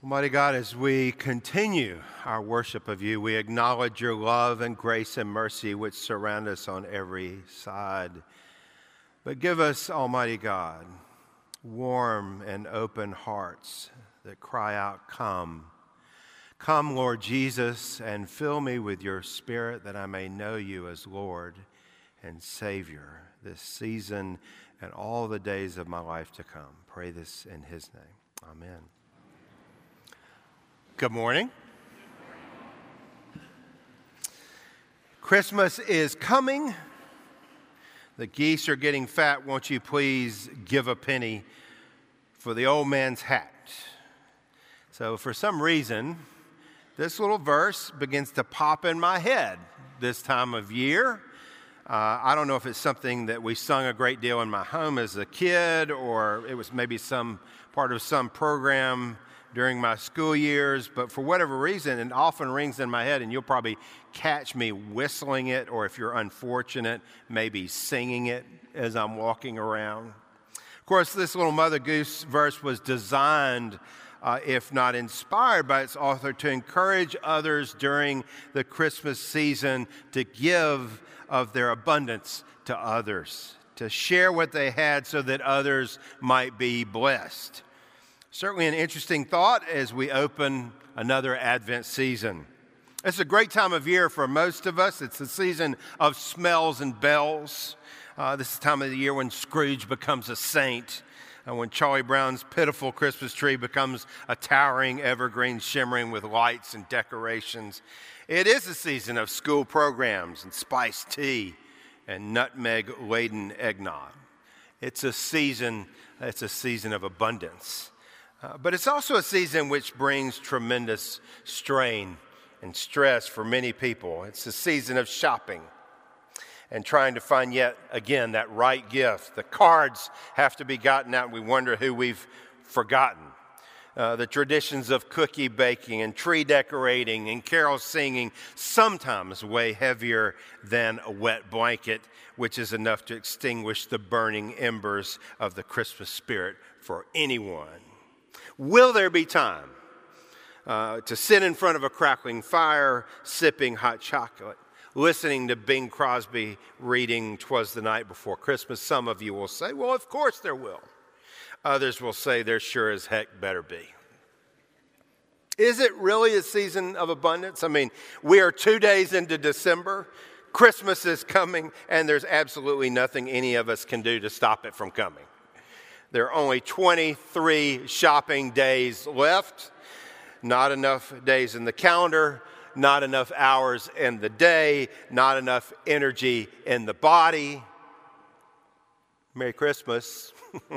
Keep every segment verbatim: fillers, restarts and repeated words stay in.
Almighty God, as we continue our worship of you, we acknowledge your love and grace and mercy which surround us on every side. But give us, Almighty God, warm and open hearts that cry out, "Come." Come, Lord Jesus, and fill me with your Spirit that I may know you as Lord and Savior this season and all the days of my life to come. Pray this in his name. Amen. Good morning. Christmas is coming. The geese are getting fat. Won't you please give a penny for the old man's hat? So for some reason, this little verse begins to pop in my head this time of year. Uh, I don't know if it's something that we sung a great deal in my home as a kid, or it was maybe some part of some program during my school years, but for whatever reason, it often rings in my head, and you'll probably catch me whistling it, or if you're unfortunate, maybe singing it as I'm walking around. Of course, this little Mother Goose verse was designed, uh, if not inspired by its author, to encourage others during the Christmas season to give of their abundance to others, to share what they had so that others might be blessed. Certainly an interesting thought as we open another Advent season. It's a great time of year for most of us. It's the season of smells and bells. Uh, this is the time of the year when Scrooge becomes a saint, and when Charlie Brown's pitiful Christmas tree becomes a towering evergreen shimmering with lights and decorations. It is a season of school programs and spiced tea and nutmeg-laden eggnog. It's a season, it's a season of abundance. Uh, but it's also a season which brings tremendous strain and stress for many people. It's a season of shopping and trying to find yet again that right gift. The cards have to be gotten out, and we wonder who we've forgotten. Uh, the traditions of cookie baking and tree decorating and carol singing sometimes weigh heavier than a wet blanket, which is enough to extinguish the burning embers of the Christmas spirit for anyone. Will there be time uh, to sit in front of a crackling fire, sipping hot chocolate, listening to Bing Crosby reading "'Twas the Night Before Christmas"? Some of you will say, well, of course there will. Others will say there sure as heck better be. Is it really a season of abundance? I mean, we are two days into December. Christmas is coming, and there's absolutely nothing any of us can do to stop it from coming. There are only twenty-three shopping days left. Not enough days in the calendar, not enough hours in the day, not enough energy in the body. Merry Christmas.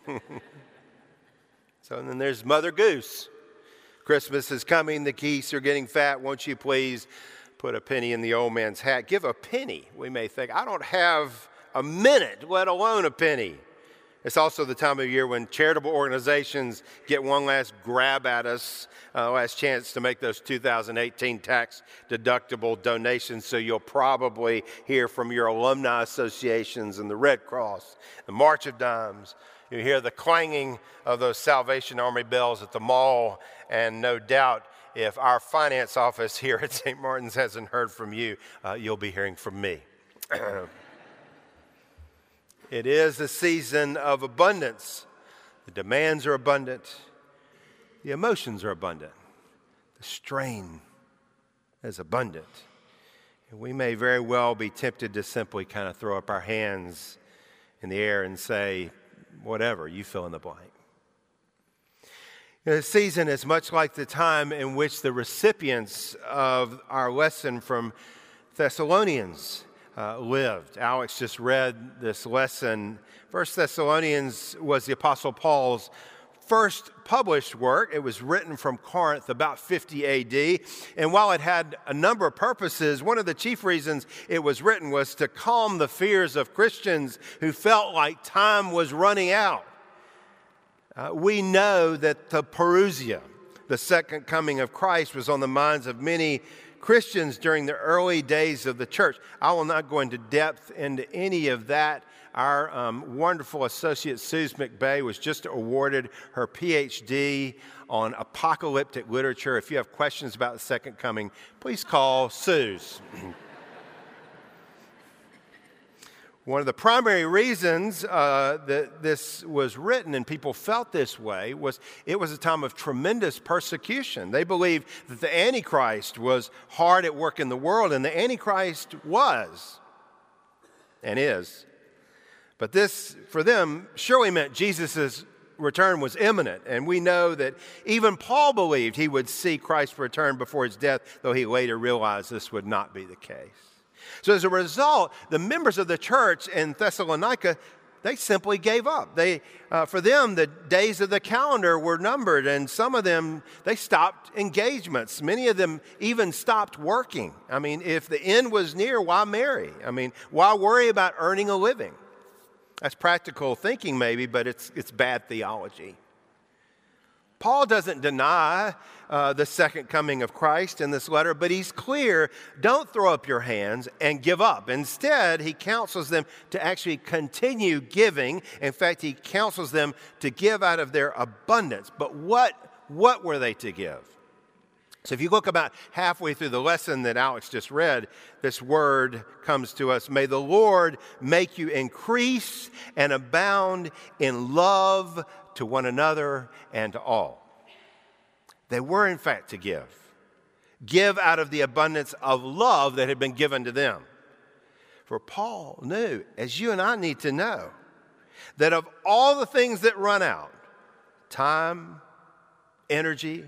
So and then there's Mother Goose. Christmas is coming. The geese are getting fat. Won't you please put a penny in the old man's hat? Give a penny. We may think, I don't have a minute, let alone a penny. It's also the time of year when charitable organizations get one last grab at us, uh, last chance to make those two thousand eighteen tax-deductible donations. So you'll probably hear from your alumni associations and the Red Cross, the March of Dimes. You hear the clanging of those Salvation Army bells at the mall, and no doubt if our finance office here at Saint Martin's hasn't heard from you, uh, you'll be hearing from me. It is a season of abundance. The demands are abundant. The emotions are abundant. The strain is abundant. And we may very well be tempted to simply kind of throw up our hands in the air and say, whatever, you fill in the blank. You know, the season is much like the time in which the recipients of our lesson from Thessalonians Uh, lived. Alex just read this lesson. First Thessalonians was the Apostle Paul's first published work. It was written from Corinth about fifty A D. And while it had a number of purposes, one of the chief reasons it was written was to calm the fears of Christians who felt like time was running out. Uh, we know that the parousia, the second coming of Christ, was on the minds of many Christians during the early days of the church. I will not go into depth into any of that our um, wonderful associate Suze McBay was just awarded her P H D on apocalyptic literature. If you have questions about the second coming, please call Suze. One of the primary reasons uh, that this was written and people felt this way was it was a time of tremendous persecution. They believed that the Antichrist was hard at work in the world, and the Antichrist was and is. But this, for them, surely meant Jesus' return was imminent. And we know that even Paul believed he would see Christ's return before his death, though he later realized this would not be the case. So as a result, the members of the church in Thessalonica, they simply gave up. They, uh, for them, the days of the calendar were numbered, and some of them, they stopped engagements. Many of them even stopped working. I mean, if the end was near, why marry? I mean, why worry about earning a living? That's practical thinking maybe, but it's, it's bad theology. Paul doesn't deny uh, the second coming of Christ in this letter, but he's clear, don't throw up your hands and give up. Instead, he counsels them to actually continue giving. In fact, he counsels them to give out of their abundance. But what, what were they to give? So if you look about halfway through the lesson that Alex just read, this word comes to us, may the Lord make you increase and abound in love to one another and to all. They were, in fact, to give. Give out of the abundance of love that had been given to them. For Paul knew, as you and I need to know, that of all the things that run out, time, energy,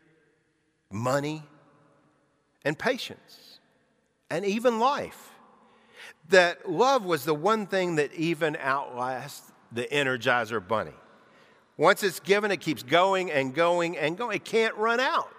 money, and patience, and even life, that love was the one thing that even outlasts the Energizer Bunny. Once it's given, it keeps going and going and going. It can't run out.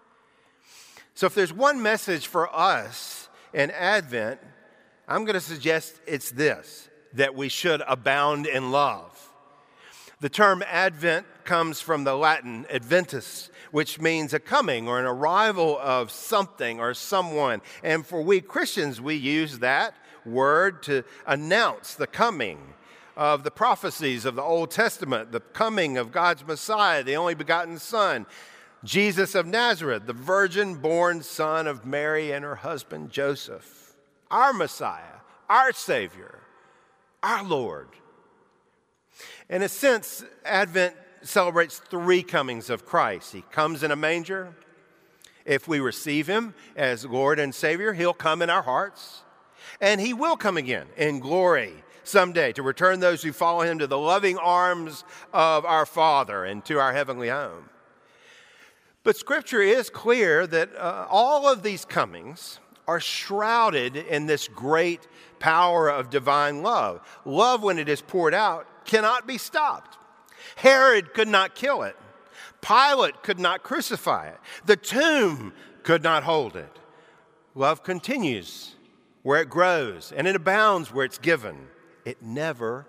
So if there's one message for us in Advent, I'm going to suggest it's this, that we should abound in love. The term Advent comes from the Latin adventus, which means a coming or an arrival of something or someone. And for we Christians, we use that word to announce the coming of the prophecies of the Old Testament, the coming of God's Messiah, the only begotten Son, Jesus of Nazareth, the virgin-born son of Mary and her husband Joseph, our Messiah, our Savior, our Lord. In a sense, Advent celebrates three comings of Christ. He comes in a manger. If we receive him as Lord and Savior, he'll come in our hearts. And he will come again in glory someday to return those who follow him to the loving arms of our Father and to our heavenly home. But Scripture is clear that uh, all of these comings are shrouded in this great power of divine love. Love, when it is poured out, cannot be stopped. Herod could not kill it. Pilate could not crucify it. The tomb could not hold it. Love continues where it grows, and it abounds where it's given. It never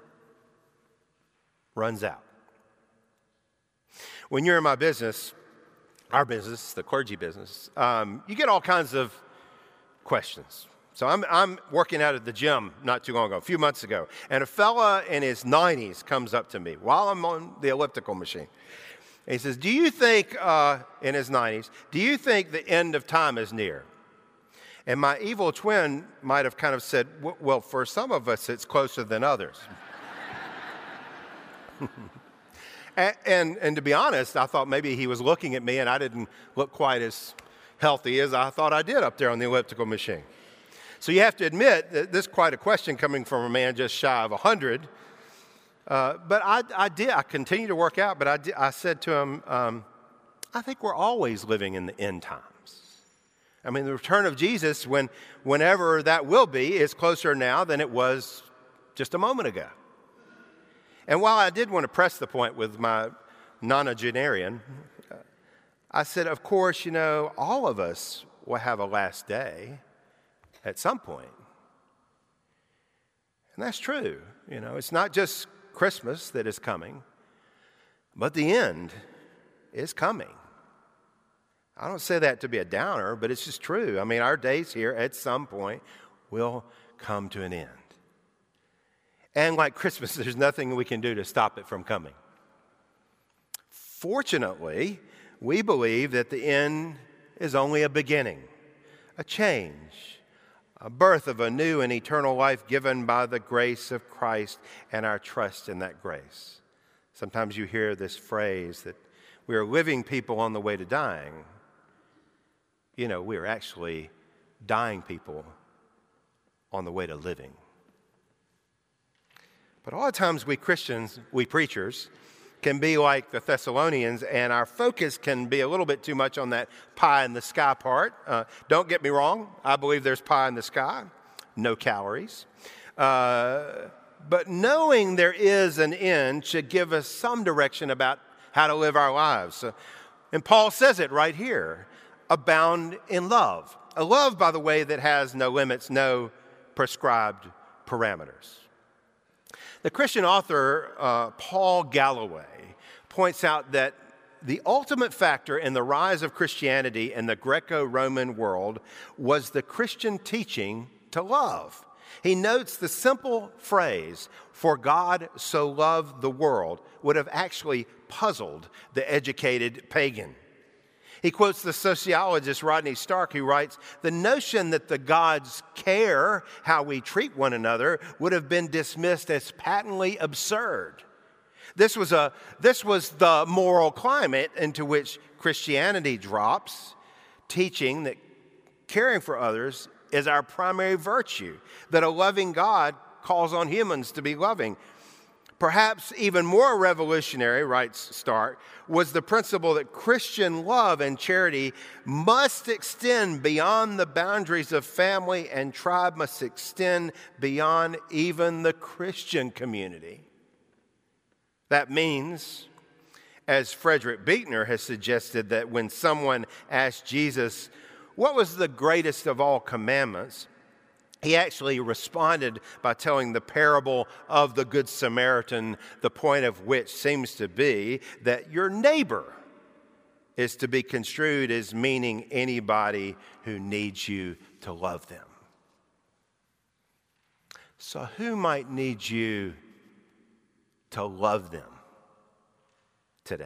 runs out. When you're in my business, our business, the clergy business, um, you get all kinds of questions. So I'm, I'm working out at the gym not too long ago, a few months ago, and a fella in his nineties comes up to me while I'm on the elliptical machine. And he says, do you think, uh, in his nineties, do you think the end of time is near? And my evil twin might have kind of said, well, for some of us, it's closer than others. and, and, and to be honest, I thought maybe he was looking at me and I didn't look quite as healthy as I thought I did up there on the elliptical machine. So you have to admit that this is quite a question coming from a man just shy of one hundred. Uh, but I, I did, I continued to work out, but I, did, I said to him, um, I think we're always living in the end times. I mean, the return of Jesus, when, whenever that will be, is closer now than it was just a moment ago. And while I did want to press the point with my nonagenarian, I said, of course, you know, all of us will have a last day at some point. And that's true. You know, it's not just Christmas that is coming, but the end is coming. I don't say that to be a downer, but it's just true. I mean, our days here at some point will come to an end. And like Christmas, there's nothing we can do to stop it from coming. Fortunately, we believe that the end is only a beginning, a change, a birth of a new and eternal life given by the grace of Christ and our trust in that grace. Sometimes you hear this phrase that we are living people on the way to dying. You know, we are actually dying people on the way to living. But a lot of times we Christians, we preachers, can be like the Thessalonians, and our focus can be a little bit too much on that pie in the sky part. Uh, don't get me wrong, I believe there's pie in the sky, no calories. Uh, but knowing there is an end should give us some direction about how to live our lives. Uh, and Paul says it right here, abound in love. A love, by the way, that has no limits, no prescribed parameters. The Christian author uh, Paul Galloway points out that the ultimate factor in the rise of Christianity in the Greco-Roman world was the Christian teaching to love. He notes the simple phrase, "For God so loved the world," would have actually puzzled the educated pagan. He quotes the sociologist Rodney Stark, who writes, "The notion that the gods care how we treat one another would have been dismissed as patently absurd." This was, a, this was the moral climate into which Christianity drops, teaching that caring for others is our primary virtue, that a loving God calls on humans to be loving. Perhaps even more revolutionary, writes Stark, was the principle that Christian love and charity must extend beyond the boundaries of family, and tribe must extend beyond even the Christian community. That means, as Frederick Buechner has suggested, that when someone asked Jesus, what was the greatest of all commandments, he actually responded by telling the parable of the Good Samaritan, the point of which seems to be that your neighbor is to be construed as meaning anybody who needs you to love them. So who might need you to love them today?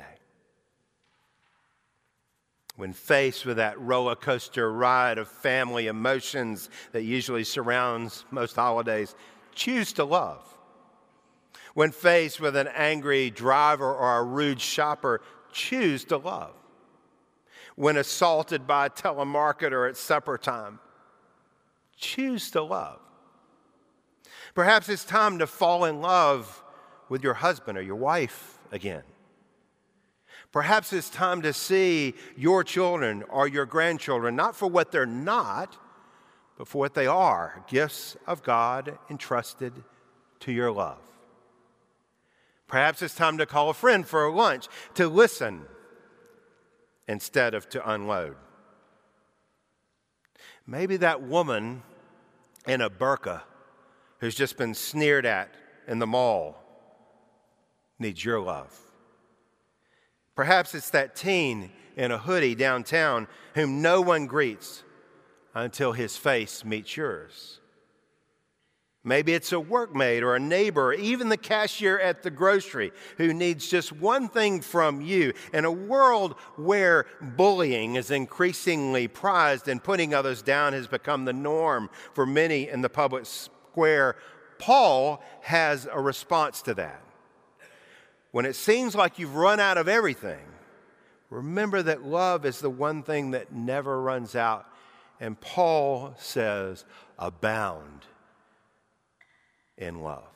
When faced with that roller coaster ride of family emotions that usually surrounds most holidays, choose to love. When faced with an angry driver or a rude shopper, choose to love. When assaulted by a telemarketer at supper time, choose to love. Perhaps it's time to fall in love with your husband or your wife again. Perhaps it's time to see your children or your grandchildren, not for what they're not, but for what they are, gifts of God entrusted to your love. Perhaps it's time to call a friend for lunch, to listen instead of to unload. Maybe that woman in a burqa who's just been sneered at in the mall needs your love. Perhaps it's that teen in a hoodie downtown whom no one greets until his face meets yours. Maybe it's a workmate or a neighbor, or even the cashier at the grocery who needs just one thing from you. In a world where bullying is increasingly prized and putting others down has become the norm for many in the public square, Paul has a response to that. When it seems like you've run out of everything, remember that love is the one thing that never runs out. And Paul says, abound in love.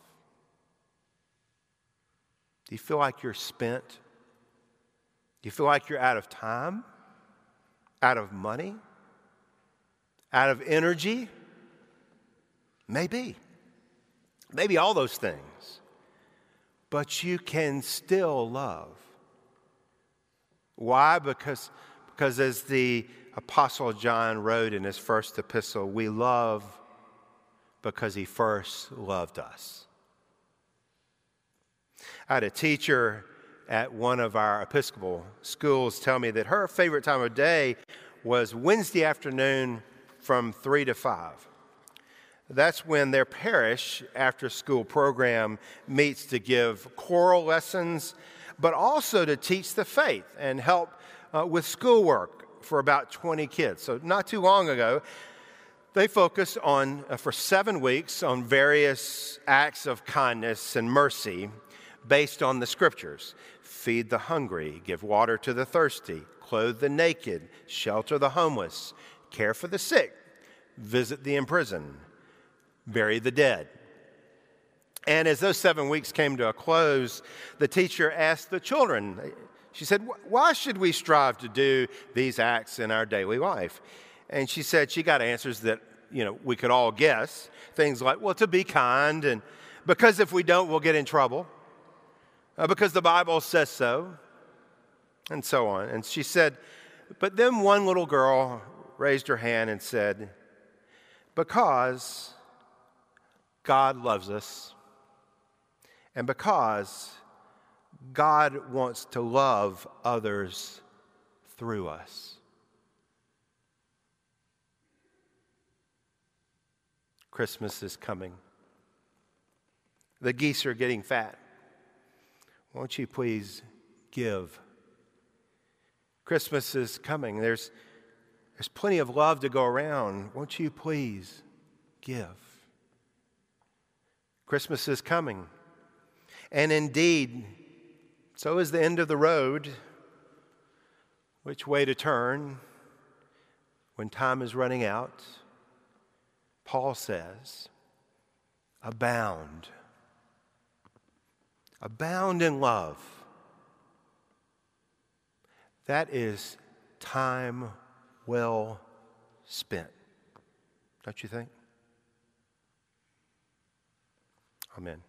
Do you feel like you're spent? Do you feel like you're out of time? Out of money? Out of energy? Maybe. Maybe all those things. But you can still love. Why? Because, because as the Apostle John wrote in his first epistle, we love because he first loved us. I had a teacher at one of our Episcopal schools tell me that her favorite time of day was Wednesday afternoon from three to five. That's when their parish after-school program meets to give choral lessons, but also to teach the faith and help uh, with schoolwork for about twenty kids. So not too long ago, they focused on, uh, for seven weeks, on various acts of kindness and mercy based on the scriptures. Feed the hungry, give water to the thirsty, clothe the naked, shelter the homeless, care for the sick, visit the imprisoned, bury the dead. And as those seven weeks came to a close, the teacher asked the children, she said, why should we strive to do these acts in our daily life? And she said she got answers that, you know, we could all guess. Things like, well, to be kind, and because if we don't, we'll get in trouble, uh, because the Bible says so, and so on. And she said, but then one little girl raised her hand and said, because God loves us, and because God wants to love others through us. Christmas is coming. The geese are getting fat. Won't you please give? Christmas is coming. There's, there's plenty of love to go around. Won't you please give? Christmas is coming. And indeed, so is the end of the road. Which way to turn when time is running out? Paul says, abound. Abound in love. That is time well spent. Don't you think? Amen.